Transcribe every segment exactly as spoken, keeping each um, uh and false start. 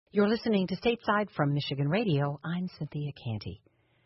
You're listening to Stateside from Michigan Radio. I'm Cynthia Canty.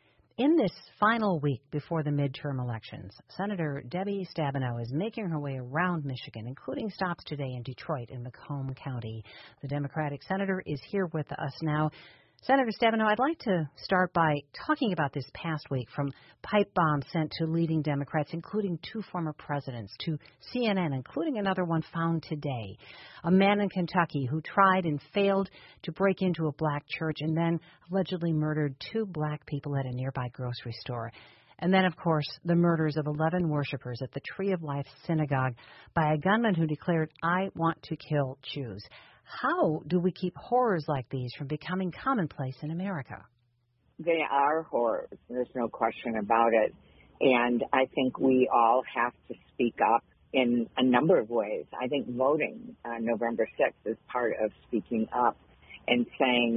In this final week before the midterm elections, Senator Debbie Stabenow is making her way around Michigan, including stops today in Detroit and Macomb County. The Democratic senator is here with us now. Senator Stabenow, I'd like to start by talking about this past week, from pipe bombs sent to leading Democrats, including two former presidents, to C N N, including another one found today. A man in Kentucky who tried and failed to break into a black church and then allegedly murdered two black people at a nearby grocery store. And then, of course, the murders of eleven worshipers at the Tree of Life Synagogue by a gunman who declared, "I want to kill Jews." How do we keep horrors like these from becoming commonplace in America? They are horrors. There's no question about it. And I think we all have to speak up in a number of ways. I think voting on November sixth is part of speaking up and saying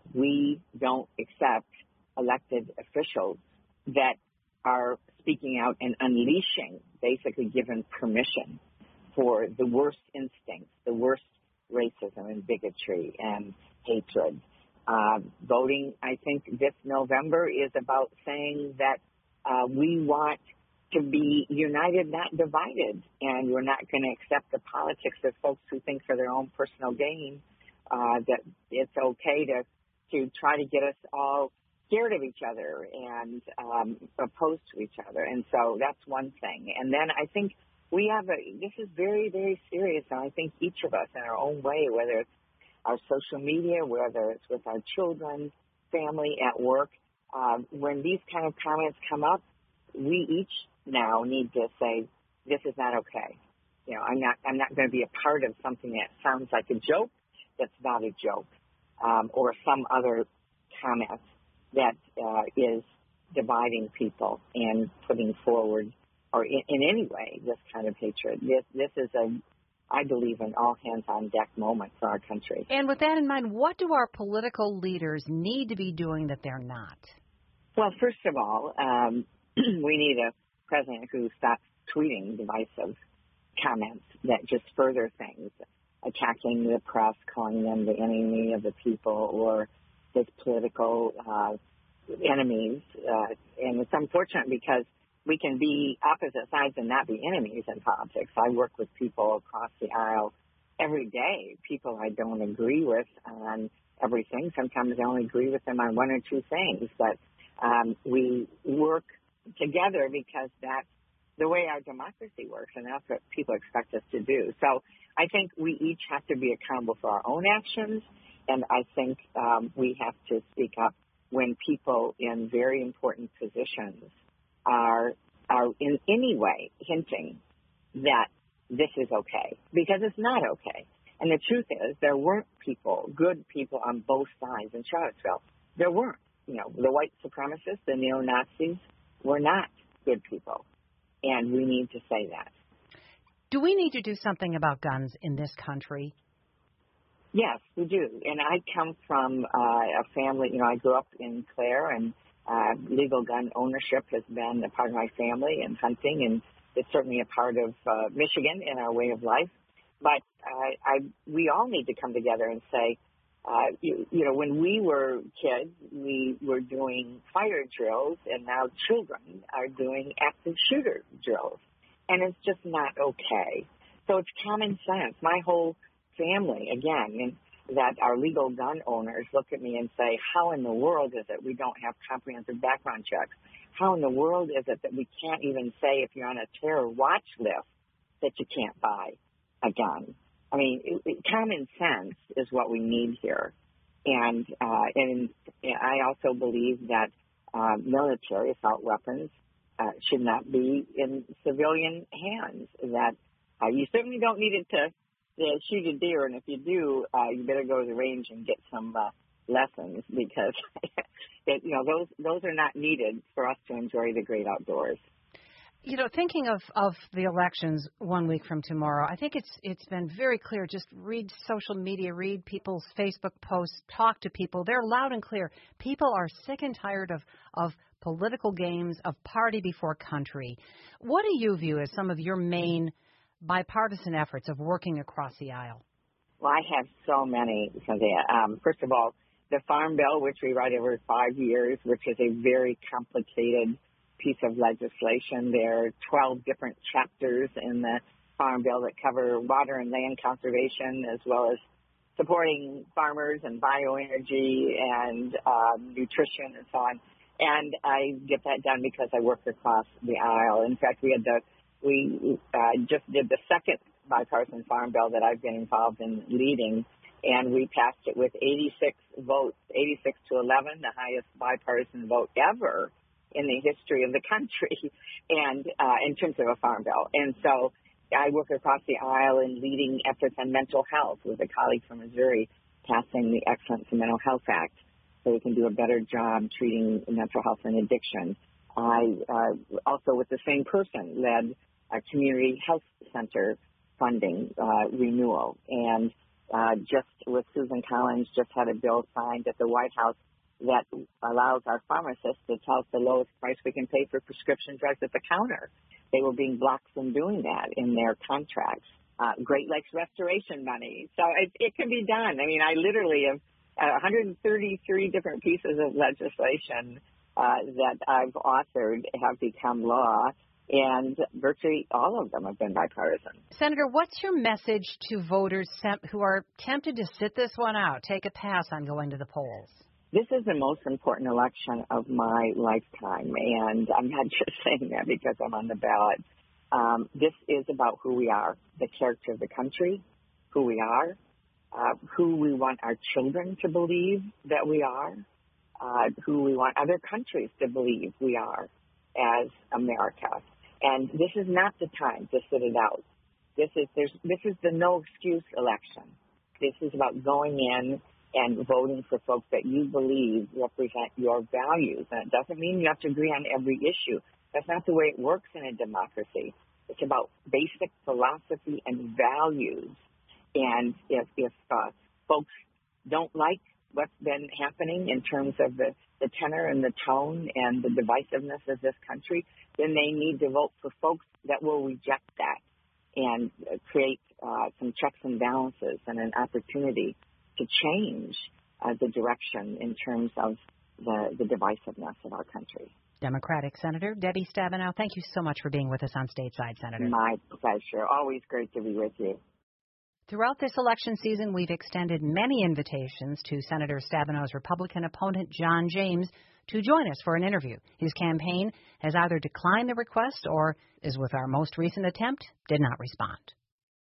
we don't accept elected officials that are speaking out and unleashing, basically given permission for the worst instincts, the worst racism and bigotry and hatred. Uh, voting, I think, this November is about saying that uh, we want to be united, not divided, and we're not going to accept the politics of folks who think for their own personal gain uh, that it's okay to, to try to get us all scared of each other and um, opposed to each other. And so that's one thing. And then I think We have a, this is very, very serious, and I think each of us in our own way, whether it's our social media, whether it's with our children, family, at work, uh, when these kind of comments come up, we each now need to say, this is not okay. You know, I'm not, I'm not going to be a part of something that sounds like a joke that's not a joke, um, or some other comment that uh, is dividing people and putting forward, or in, in any way, this kind of hatred. This this is, a, I believe, an all-hands-on-deck moment for our country. And with that in mind, what do our political leaders need to be doing that they're not? Well, first of all, um, we need a president who stops tweeting divisive comments that just further things, attacking the press, calling them the enemy of the people or his political uh, enemies. Uh, and it's unfortunate because we can be opposite sides and not be enemies in politics. I work with people across the aisle every day, people I don't agree with on everything. Sometimes I only agree with them on one or two things, but um, we work together because that's the way our democracy works, and that's what people expect us to do. So I think we each have to be accountable for our own actions, and I think um, we have to speak up when people in very important positions are are in any way hinting that this is okay, because it's not okay. And the truth is, there weren't people, good people on both sides in Charlottesville. There weren't. You know, the white supremacists, the neo-Nazis were not good people, and we need to say that. Do we need to do something about guns in this country? Yes, we do. And I come from uh, a family, you know, I grew up in Clare, and Uh, legal gun ownership has been a part of my family, and hunting, and it's certainly a part of uh, Michigan in our way of life. But uh, I, we all need to come together and say, uh, you, you know, when we were kids, we were doing fire drills, and now children are doing active shooter drills, and it's just not okay. So it's common sense. My whole family, again, and that our legal gun owners look at me and say, how in the world is it we don't have comprehensive background checks? How in the world is it that we can't even say if you're on a terror watch list that you can't buy a gun? I mean, it, it, common sense is what we need here. And, uh, and I also believe that uh, military assault weapons uh, should not be in civilian hands, that uh, you certainly don't need it to Yeah, shoot a deer, and if you do, uh, you better go to the range and get some uh, lessons, because it, you know those those are not needed for us to enjoy the great outdoors. You know, thinking of, of the elections one week from tomorrow, I think it's it's been very clear. Just read social media, read people's Facebook posts, talk to people. They're loud and clear. People are sick and tired of of political games, of party before country. What do you view as some of your main bipartisan efforts of working across the aisle? Well, I have so many, Cynthia. Um, first of all, the Farm Bill, which we write over five years, which is a very complicated piece of legislation. There are twelve different chapters in the Farm Bill that cover water and land conservation, as well as supporting farmers and bioenergy and uh, nutrition and so on. And I get that done because I work across the aisle. In fact, we had the we uh, just did the second bipartisan Farm Bill that I've been involved in leading, and we passed it with eighty-six votes, eighty-six to eleven, the highest bipartisan vote ever in the history of the country, and uh, in terms of a Farm Bill. And so I work across the aisle in leading efforts on mental health with a colleague from Missouri passing the Excellence in Mental Health Act so we can do a better job treating mental health and addiction. I uh, also, with the same person, led a community health center funding uh, renewal. And uh, just with Susan Collins, just had a bill signed at the White House that allows our pharmacists to tell us the lowest price we can pay for prescription drugs at the counter. They were being blocked from doing that in their contracts. Uh, Great Lakes restoration money. So it, it can be done. I mean, I literally have uh, one hundred thirty-three different pieces of legislation uh, that I've authored have become law, and virtually all of them have been bipartisan. Senator, what's your message to voters who are tempted to sit this one out, take a pass on going to the polls? This is the most important election of my lifetime, and I'm not just saying that because I'm on the ballot. Um, this is about who we are, the character of the country, who we are, uh, who we want our children to believe that we are, uh, who we want other countries to believe we are as America. And this is not the time to sit it out. This is there's this is the no excuse election. This is about going in and voting for folks that you believe represent your values. And it doesn't mean you have to agree on every issue. That's not the way it works in a democracy. It's about basic philosophy and values. And if, if uh, folks don't like what's been happening in terms of the, the tenor and the tone and the divisiveness of this country, then they need to vote for folks that will reject that and uh, create uh, some checks and balances and an opportunity to change uh, the direction in terms of the, the divisiveness of our country. Democratic Senator Debbie Stabenow, thank you so much for being with us on Stateside, Senator. My pleasure. Always great to be with you. Throughout this election season, we've extended many invitations to Senator Stabenow's Republican opponent, John James, to join us for an interview. His campaign has either declined the request or, as with our most recent attempt, did not respond.